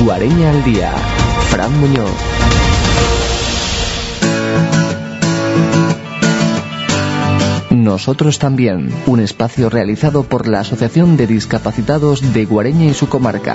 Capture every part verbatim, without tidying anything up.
Guareña al día. Fran Muñoz. Nosotros también, un espacio realizado por la Asociación de Discapacitados de Guareña y su comarca.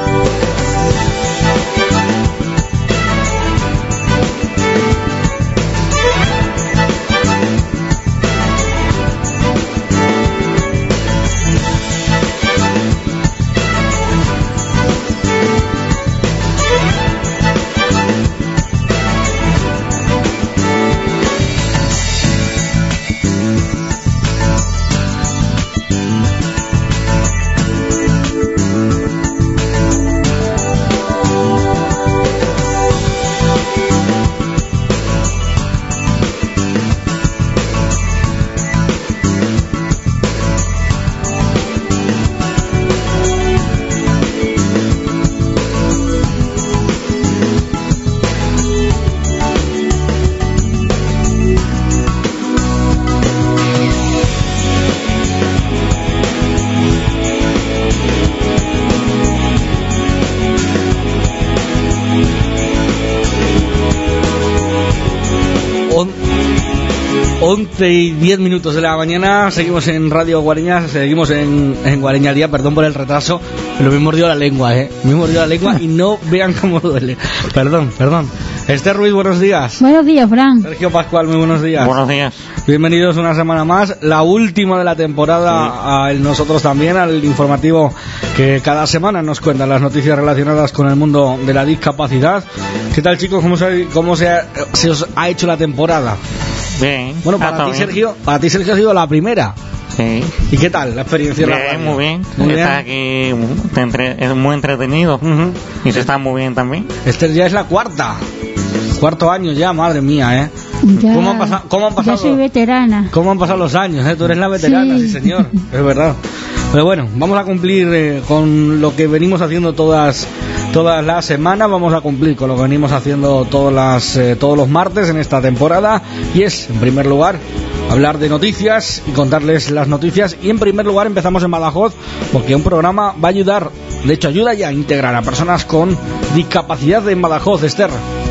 once y diez minutos de la mañana, seguimos en Radio Guareña, seguimos en, en Guareña al día, perdón por el retraso, pero me he mordido la lengua, eh, me he mordido la lengua y no vean cómo duele, perdón, perdón. Esther Ruiz, buenos días. Buenos días, Fran. Sergio Pascual, muy buenos días. Buenos días. Bienvenidos una semana más, la última de la temporada, sí. A nosotros también, al informativo que cada semana nos cuenta las noticias relacionadas con el mundo de la discapacidad. ¿Qué tal, chicos? ¿Cómo se, cómo se, ha, se os ha hecho la temporada? Bien. Bueno, para ti, Sergio, para ti, Sergio, ha sido la primera. Sí. ¿Y qué tal la experiencia? Bien, la muy bien. Muy está bien. Aquí entre, es muy entretenido. Uh-huh. Y se está muy bien también. Este ya es la cuarta. Cuarto año ya, madre mía, ¿eh? Ya, ¿Cómo han pasado? ¿Cómo han pasado? Ya soy veterana. ¿Cómo han pasado los años? ¿eh? Tú eres la veterana, sí, sí señor. Es verdad. Pero bueno, vamos a cumplir eh, con lo que venimos haciendo todas todas las semanas. Vamos a cumplir con lo que venimos haciendo todas las, eh, todos los martes en esta temporada. Y es, en primer lugar, hablar de noticias y contarles las noticias. Y en primer lugar empezamos en Badajoz, porque un programa va a ayudar, de hecho ayuda ya a integrar a personas con discapacidad en Badajoz. Esther.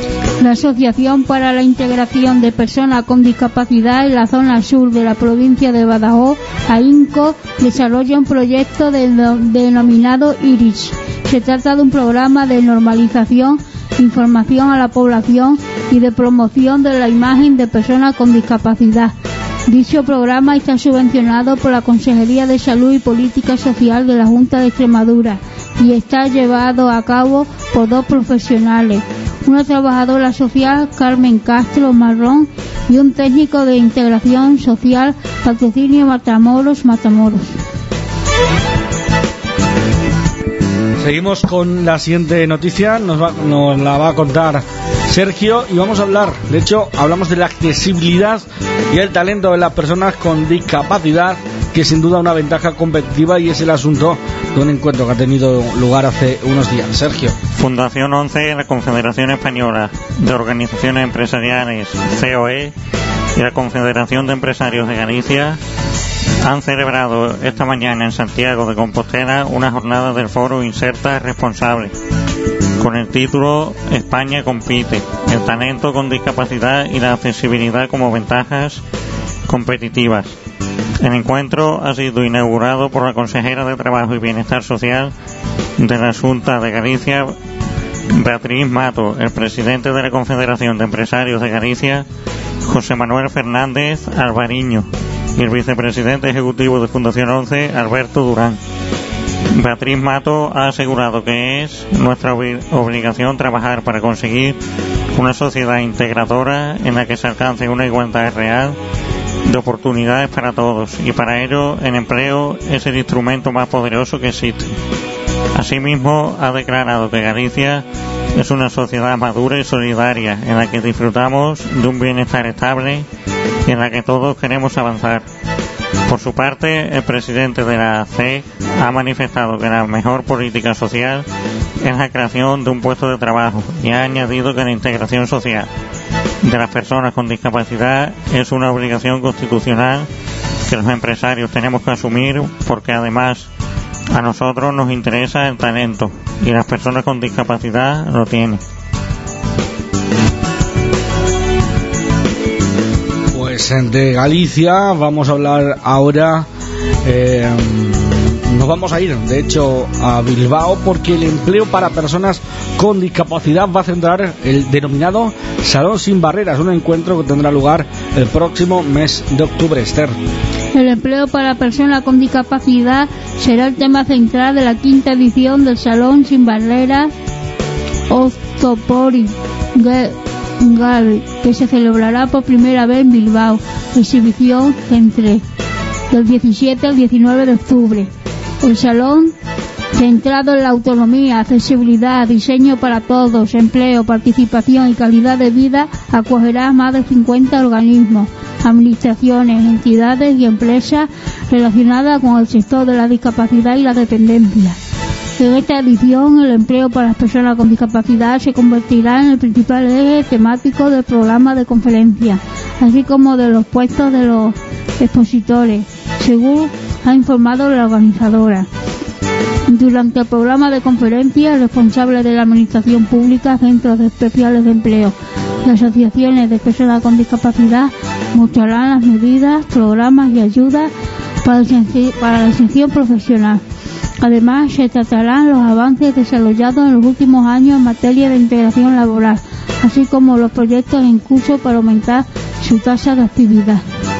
La Asociación para la Integración de Personas con Discapacidad en la zona sur de la provincia de Badajoz, AINCO, desarrolla un proyecto denominado IRIS. Se trata de un programa de normalización, información a la población y de promoción de la imagen de personas con discapacidad. Dicho programa está subvencionado por la Consejería de Salud y Política Social de la Junta de Extremadura y está llevado a cabo por dos profesionales, una trabajadora social, Carmen Castro Marrón, y un técnico de integración social, Patrocinio Matamoros Matamoros. Seguimos con la siguiente noticia, nos, va, nos la va a contar Sergio y vamos a hablar, de hecho hablamos de la accesibilidad y el talento de las personas con discapacidad, que sin duda una ventaja competitiva, y es el asunto de un encuentro que ha tenido lugar hace unos días. Sergio. Fundación once, la Confederación Española de Organizaciones Empresariales, C O E, y la Confederación de Empresarios de Galicia han celebrado esta mañana en Santiago de Compostela una jornada del foro Inserta Responsable con el título España compite, el talento con discapacidad y la accesibilidad como ventajas competitivas. El encuentro ha sido inaugurado por la consejera de Trabajo y Bienestar Social de la Xunta de Galicia, Beatriz Mato, el presidente de la Confederación de Empresarios de Galicia, José Manuel Fernández Alvariño, y el vicepresidente ejecutivo de Fundación once, Alberto Durán. Beatriz Mato ha asegurado que es nuestra obligación trabajar para conseguir una sociedad integradora en la que se alcance una igualdad real de oportunidades para todos, y para ello el empleo es el instrumento más poderoso que existe. Asimismo, ha declarado que Galicia es una sociedad madura y solidaria en la que disfrutamos de un bienestar estable y en la que todos queremos avanzar. Por su parte, el presidente de la C E ha manifestado que la mejor política social es la creación de un puesto de trabajo, y ha añadido que la integración social de las personas con discapacidad es una obligación constitucional que los empresarios tenemos que asumir, porque además A nosotros nos interesa el talento y las personas con discapacidad lo tienen. Pues de Galicia vamos a hablar ahora, eh, nos vamos a ir de hecho a Bilbao, porque el empleo para personas con discapacidad va a centrar el denominado Salón Sin Barreras, un encuentro que tendrá lugar el próximo mes de octubre. Esther. El empleo para personas con discapacidad será el tema central de la quinta edición del Salón Sin Barreras Octopori Gallery, que se celebrará por primera vez en Bilbao. Exhibición entre del diecisiete al diecinueve de octubre. El salón, centrado en la autonomía, accesibilidad, diseño para todos, empleo, participación y calidad de vida, acogerá a más de cincuenta organismos, administraciones, entidades y empresas relacionadas con el sector de la discapacidad y la dependencia. En esta edición, el empleo para las personas con discapacidad se convertirá en el principal eje temático del programa de conferencias, así como de los puestos de los expositores, según ha informado la organizadora. Durante el programa de conferencias, responsables de la Administración Pública, centros especiales de empleo y asociaciones de personas con discapacidad mostrarán las medidas, programas y ayudas para la inserción profesional. Además, se tratarán los avances desarrollados en los últimos años en materia de integración laboral, así como los proyectos en curso para aumentar su tasa de actividad.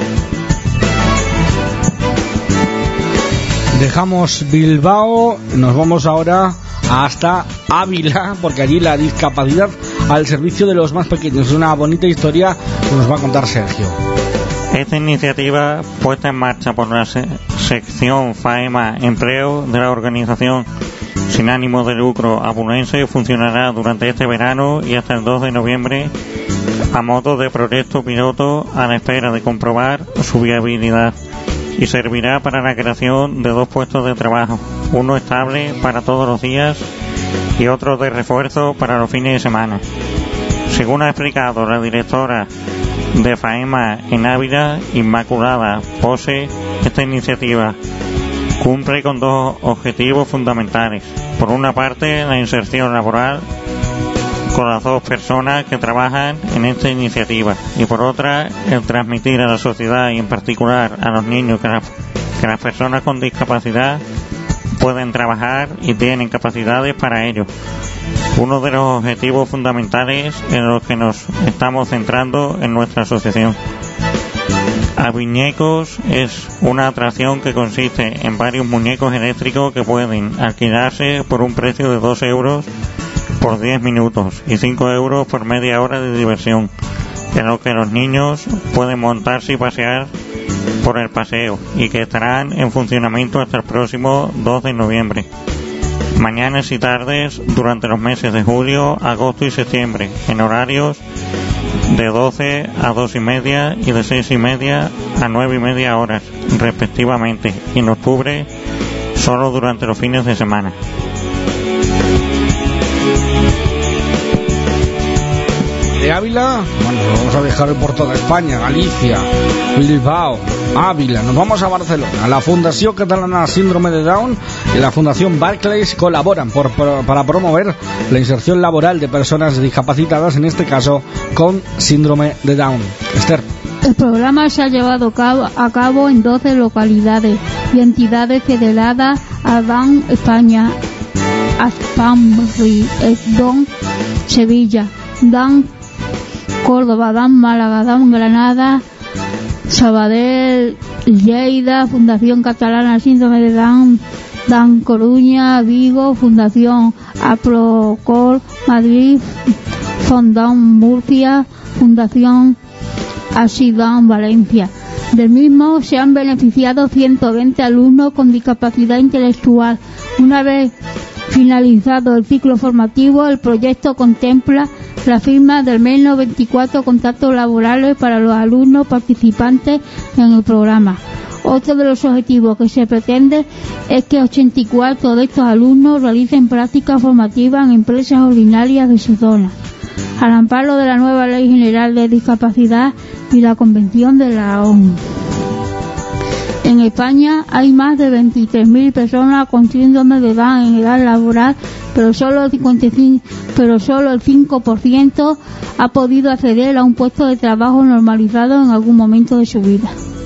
Dejamos Bilbao, nos vamos ahora hasta Ávila, porque allí la discapacidad al servicio de los más pequeños. Es una bonita historia que nos va a contar Sergio. Esta iniciativa, puesta en marcha por la se- sección FAEMA Empleo de la organización sin ánimo de lucro abulense, funcionará durante este verano y hasta el dos de noviembre a modo de proyecto piloto a la espera de comprobar su viabilidad, y servirá para la creación de dos puestos de trabajo, uno estable para todos los días y otro de refuerzo para los fines de semana. Según ha explicado la directora de FAEMA en Ávila, Inmaculada Pose, esta iniciativa cumple con dos objetivos fundamentales. Por una parte, la inserción laboral con las dos personas que trabajan en esta iniciativa, y por otra, el transmitir a la sociedad y en particular a los niños que, la, que las personas con discapacidad pueden trabajar y tienen capacidades para ello. Uno de los objetivos fundamentales en los que nos estamos centrando en nuestra asociación. Aviñecos es una atracción que consiste en varios muñecos eléctricos que pueden alquilarse por un precio de dos euros por diez minutos y cinco euros por media hora de diversión, en lo que los niños pueden montarse y pasear por el paseo, y que estarán en funcionamiento hasta el próximo dos de noviembre. Mañanas y tardes durante los meses de julio, agosto y septiembre, en horarios de doce a dos y media y de seis y media a nueve y media horas, respectivamente, y en octubre solo durante los fines de semana. De Ávila, bueno, vamos a viajar por toda España, Galicia, Bilbao, Ávila. Nos vamos a Barcelona. La Fundación Catalana Síndrome de Down y la Fundación Barclays colaboran por, por, para promover la inserción laboral de personas discapacitadas, en este caso con síndrome de Down. Esther. El programa se ha llevado a cabo, a cabo en doce localidades y entidades federadas a Down España, Aspamri, Don Sevilla, Down Córdoba, Dan Málaga, Dan Granada, Sabadell, Lleida, Fundación Catalana Síndrome de Down, Dan Coruña, Vigo, Fundación Aprocol, Madrid, Fondón Murcia, Fundación Asidón Valencia. Del mismo se han beneficiado ciento veinte alumnos con discapacidad intelectual. Una vez finalizado el ciclo formativo, el proyecto contempla la firma del menos veinticuatro contratos laborales para los alumnos participantes en el programa. Otro de los objetivos que se pretende es que ochenta y cuatro de estos alumnos realicen prácticas formativas en empresas ordinarias de su zona, al amparo de la nueva Ley General de Discapacidad y la Convención de la ONU. En En España hay más de veintitrés mil personas con síndrome de Down en edad laboral, pero solo el cincuenta y cinco, pero solo el cinco por ciento ha podido acceder a un puesto de trabajo normalizado en algún momento de su vida.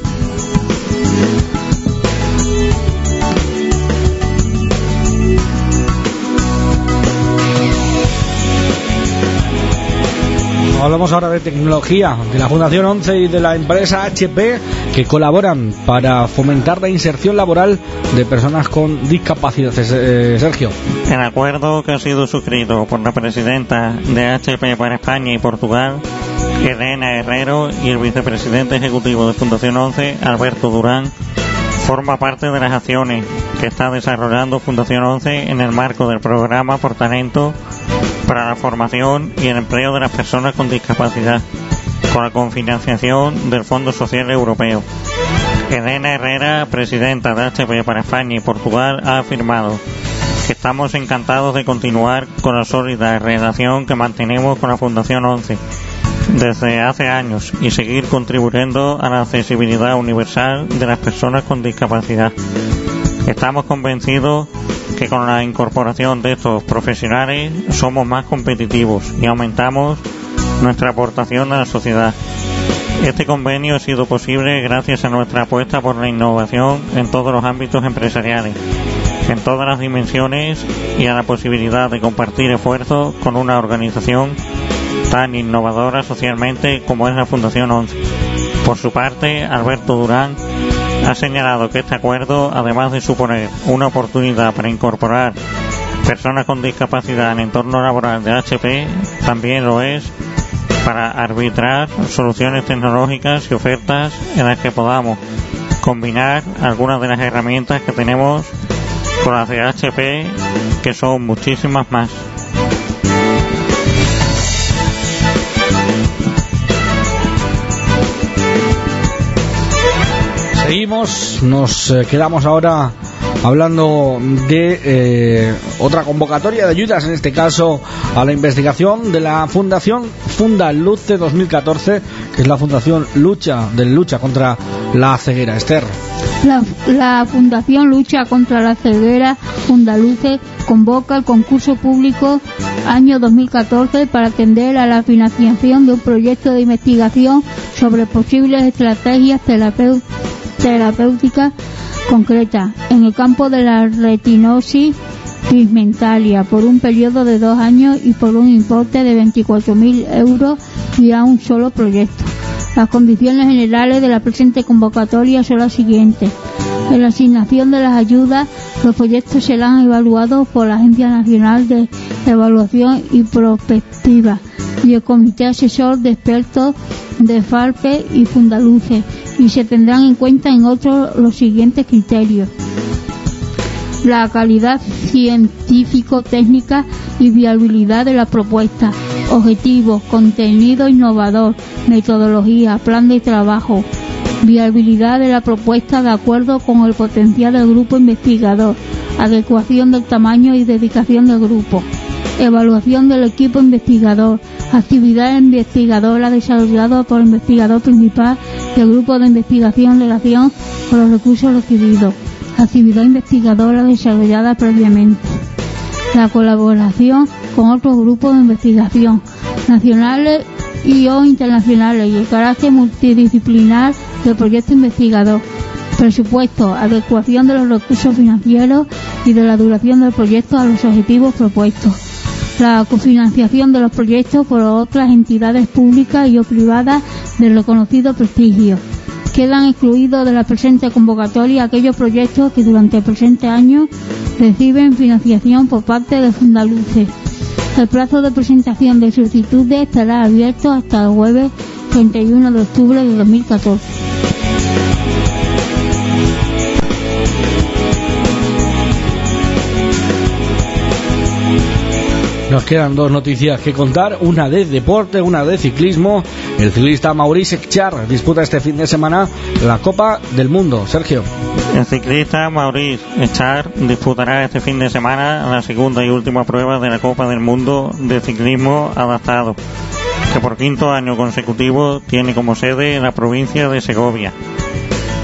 Hablamos ahora de tecnología, de la Fundación ONCE y de la empresa H P, que colaboran para fomentar la inserción laboral de personas con discapacidad. Eh, Sergio. El acuerdo que ha sido suscrito por la presidenta de H P para España y Portugal, Elena Herrero, y el vicepresidente ejecutivo de Fundación ONCE, Alberto Durán, forma parte de las acciones que está desarrollando Fundación ONCE en el marco del programa Por Talento para la formación y el empleo de las personas con discapacidad, con la confinanciación del Fondo Social Europeo. Elena Herrera, presidenta de H P para España y Portugal, ha afirmado que estamos encantados de continuar con la sólida relación que mantenemos con la Fundación ONCE desde hace años y seguir contribuyendo a la accesibilidad universal de las personas con discapacidad. Estamos convencidos que con la incorporación de estos profesionales somos más competitivos y aumentamos nuestra aportación a la sociedad. Este convenio ha sido posible gracias a nuestra apuesta por la innovación en todos los ámbitos empresariales, en todas las dimensiones, y a la posibilidad de compartir esfuerzos con una organización tan innovadora socialmente como es la Fundación ONCE. Por su parte, Alberto Durán ha señalado que este acuerdo, además de suponer una oportunidad para incorporar personas con discapacidad en el entorno laboral de H P, también lo es para arbitrar soluciones tecnológicas y ofertas en las que podamos combinar algunas de las herramientas que tenemos con las de H P, que son muchísimas más. Seguimos, nos eh, quedamos ahora hablando de eh, otra convocatoria de ayudas, en este caso a la investigación de la Fundación Fundaluce dos mil catorce, que es la Fundación Lucha de Lucha contra la Ceguera. Esther. La, la Fundación Lucha contra la Ceguera Fundaluce convoca el concurso público año dos mil catorce para atender a la financiación de un proyecto de investigación sobre posibles estrategias terapéuticas terapéutica concreta en el campo de la retinosis pigmentaria por un periodo de dos años y por un importe de veinticuatro mil euros y a un solo proyecto. Las condiciones generales de la presente convocatoria son las siguientes. En la asignación de las ayudas, los proyectos serán evaluados por la Agencia Nacional de Evaluación y Prospectiva y el Comité Asesor de Expertos de FARPE y Fundaluce, y se tendrán en cuenta en otros los siguientes criterios: la calidad científico-técnica y viabilidad de la propuesta, objetivos, contenido innovador, metodología, plan de trabajo, viabilidad de la propuesta de acuerdo con el potencial del grupo investigador, adecuación del tamaño y dedicación del grupo, evaluación del equipo investigador, actividad investigadora desarrollada por el investigador principal del grupo de investigación en relación con los recursos recibidos, actividad investigadora desarrollada previamente, la colaboración con otros grupos de investigación nacionales y o internacionales y el carácter multidisciplinar del proyecto investigador, presupuesto, adecuación de los recursos financieros y de la duración del proyecto a los objetivos propuestos, la cofinanciación de los proyectos por otras entidades públicas y o privadas de reconocido prestigio. Quedan excluidos de la presente convocatoria aquellos proyectos que durante el presente año reciben financiación por parte de Fundaluce. El plazo de presentación de solicitudes estará abierto hasta el jueves treinta y uno de octubre de dos mil catorce. Nos quedan dos noticias que contar, una de deporte, una de ciclismo. El ciclista Maurice Echard disputa este fin de semana la Copa del Mundo. Sergio. El ciclista Maurice Echard disputará este fin de semana la segunda y última prueba de la Copa del Mundo de ciclismo adaptado, que por quinto año consecutivo tiene como sede la provincia de Segovia.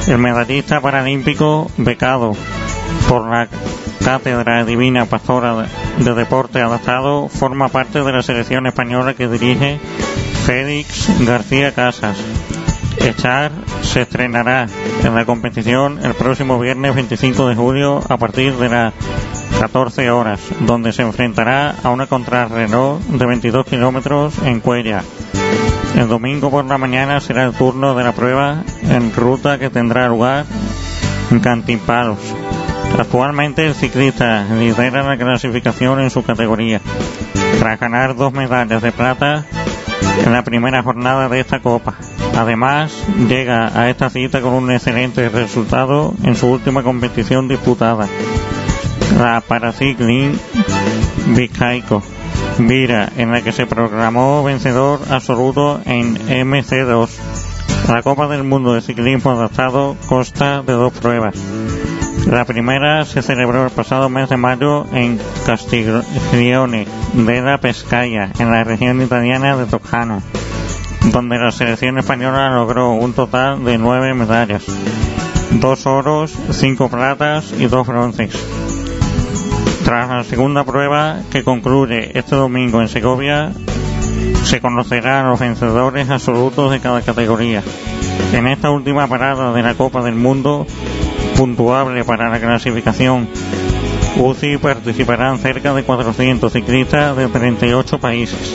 El medallista paralímpico becado por la Cátedra Divina Pastora de Deporte Adaptado forma parte de la selección española que dirige Félix García Casas. Echar se estrenará en la competición el próximo viernes veinticinco de julio a partir de las catorce horas, donde se enfrentará a una contrarreloj de veintidós kilómetros en Cuéllar. El domingo por la mañana será el turno de la prueba en ruta que tendrá lugar en Cantimpalos. Actualmente el ciclista lidera la clasificación en su categoría, tras ganar dos medallas de plata en la primera jornada de esta Copa. Además, llega a esta cita con un excelente resultado en su última competición disputada, la Paracycling Vizcaico Vira, en la que se proclamó vencedor absoluto en eme ce dos. La Copa del Mundo de Ciclismo Adaptado consta de dos pruebas. La primera se celebró el pasado mes de mayo en Castiglione della Pescaia, en la región italiana de Toscana, donde la selección española logró un total de nueve medallas, dos oros, cinco platas y dos bronces. Tras la segunda prueba, que concluye este domingo en Segovia, se conocerán los vencedores absolutos de cada categoría. En esta última parada de la Copa del Mundo, puntuable para la clasificación, U C I participarán cerca de cuatrocientos ciclistas de treinta y ocho países.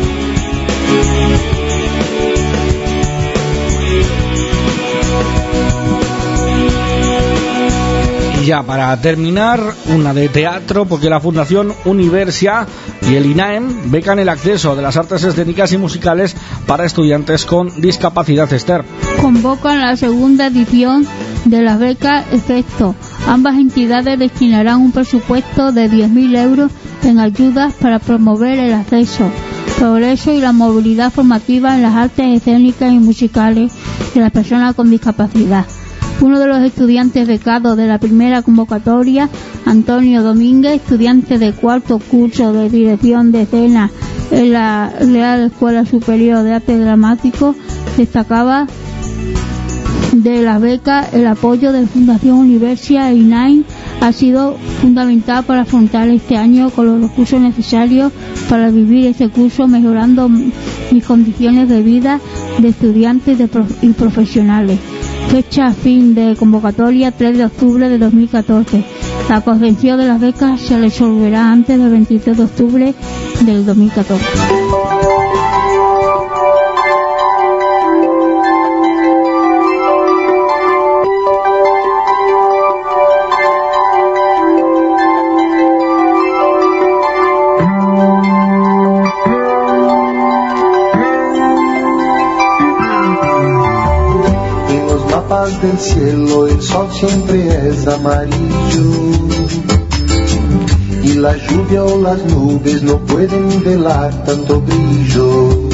Y ya para terminar, una de teatro, porque la Fundación Universia y el INAEM becan el acceso de las artes escénicas y musicales para estudiantes con discapacidad. Esther. Convocan la segunda edición de las becas Efecto. Ambas entidades destinarán un presupuesto de diez mil euros en ayudas para promover el acceso, progreso y la movilidad formativa en las artes escénicas y musicales de las personas con discapacidad. Uno de los estudiantes becados de la primera convocatoria, Antonio Domínguez, estudiante de cuarto curso de dirección de escena en la Real Escuela Superior de Arte Dramático, destacaba de las becas el apoyo de Fundación Universia e INAEM ha sido fundamental para afrontar este año con los recursos necesarios para vivir este curso, mejorando mis condiciones de vida de estudiantes de prof- y profesionales. Fecha fin de convocatoria tres de octubre de dos mil catorce. La concesión de las becas se resolverá antes del veintitrés de octubre del dos mil catorce. Del cielo el sol siempre es amarillo y la lluvia o las nubes no pueden velar tanto brillo.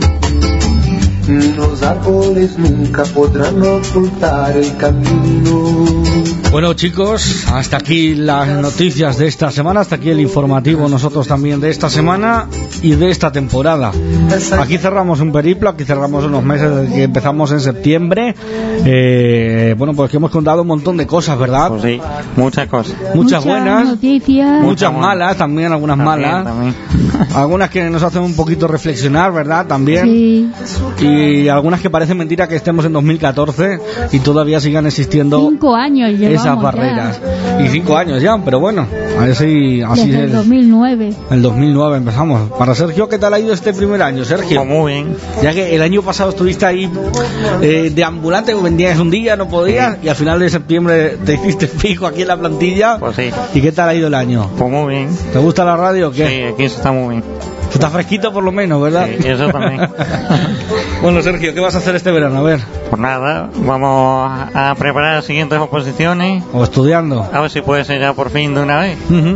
Los árboles nunca podrán ocultar el camino. Bueno, chicos, hasta aquí las noticias de esta semana, hasta aquí el informativo nosotros también de esta semana y de esta temporada. Aquí cerramos un periplo, aquí cerramos unos meses desde que empezamos en septiembre. Eh, bueno, pues que hemos contado un montón de cosas, ¿verdad? Pues sí, muchas cosas. Muchas, muchas buenas, noticias, muchas malas, también algunas también, malas. También. Algunas que nos hacen un poquito reflexionar, ¿verdad? También. Sí. Y algunas que parecen mentira que estemos en dos mil catorce y todavía sigan existiendo Cinco años llevamos esas barreras. Ya. Y cinco años ya, pero bueno, así, así Desde es. el dos mil nueve. El dos mil nueve empezamos. Para Sergio, ¿qué tal ha ido este primer año, Sergio? Pues muy bien. Ya que el año pasado estuviste ahí eh, de ambulante, vendías un día, no podías, y al final de septiembre te hiciste fijo aquí en la plantilla. Pues sí. ¿Y qué tal ha ido el año? Pues muy bien. ¿Te gusta la radio o qué? Sí, aquí se está muy bien. Está fresquito por lo menos, ¿verdad? Sí, eso también. Bueno, Sergio, ¿qué vas a hacer este verano? A ver. Pues nada, vamos a preparar las siguientes oposiciones. ¿O estudiando? A ver si puede ser ya por fin de una vez. Uh-huh.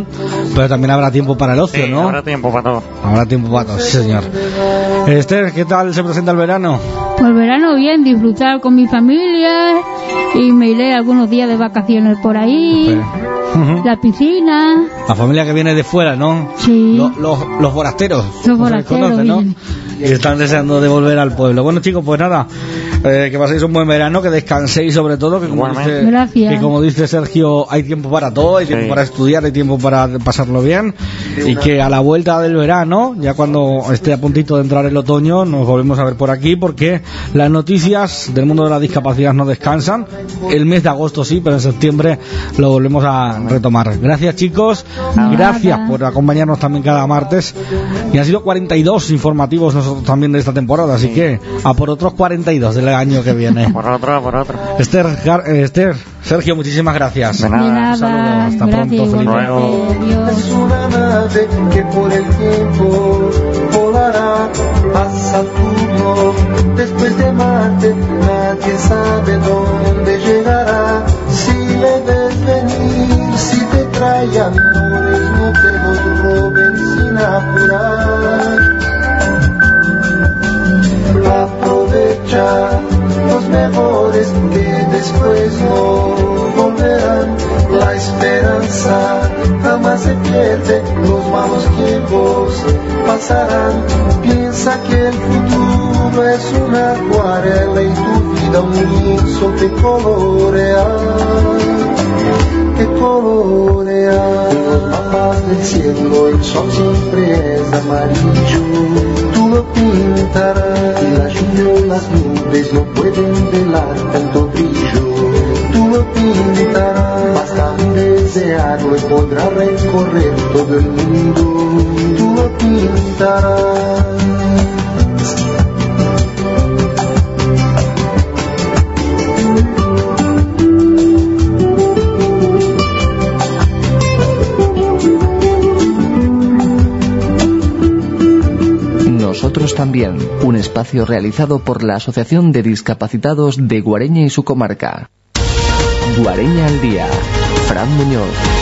Pero también habrá tiempo para el ocio, Sí, ¿no? habrá tiempo para todo. Habrá tiempo para todo, sí, señor. Esther, ¿qué tal se presenta el verano? Pues verano bien, disfrutar con mi familia y me iré algunos días de vacaciones por ahí, Ujú. la piscina. La familia que viene de fuera, ¿no? Sí. Los, los, los forasteros. Los como se les forasteros conoce, ¿no? vienen. Y están deseando de volver al pueblo. Bueno, chicos, pues nada, eh, que paséis un buen verano, que descanséis sobre todo, que como, Igualmente. dice, Gracias. que como dice Sergio, hay tiempo para todo, hay tiempo Sí. para estudiar, hay tiempo para pasarlo bien, y que a la vuelta del verano, ya cuando esté a puntito de entrar el otoño, nos volvemos a ver por aquí, porque las noticias del mundo de la discapacidad no descansan. El mes de agosto sí, pero en septiembre lo volvemos a retomar. Gracias, chicos, Nada. gracias por acompañarnos también cada martes, y han sido cuarenta y dos informativos nosotros también de esta temporada, así que a por otros cuarenta y dos del año que viene. Por otro, por otro. Esther, Gar- eh, Esther, Sergio, muchísimas gracias. De De nada. nada, saludos, hasta gracias, pronto, feliz igualmente, Dios. Es una nave que por el tiempo volará a Saturno. Después de Marte nadie sabe dónde llegará. Si le ves venir, si te trae amores, no te los roben sin apurar. Aprovecha los mejores que después no volverán. La esperanza jamás se pierde, los malos tiempos pasarán. Piensa que el futuro es una acuarela y tu vida un lienzo que colorea, que colorea. En los mapas del cielo el sol siempre es amarillo, tú lo pintarás y la lluvia o las nubes no pueden velar tanto brillo. Tú lo pintarás, basta desearlo y podrá recorrer todo el mundo. Tú lo pintarás. Nosotros también, un espacio realizado por la Asociación de Discapacitados de Guareña y su comarca. Guareña al día. Fran Muñoz.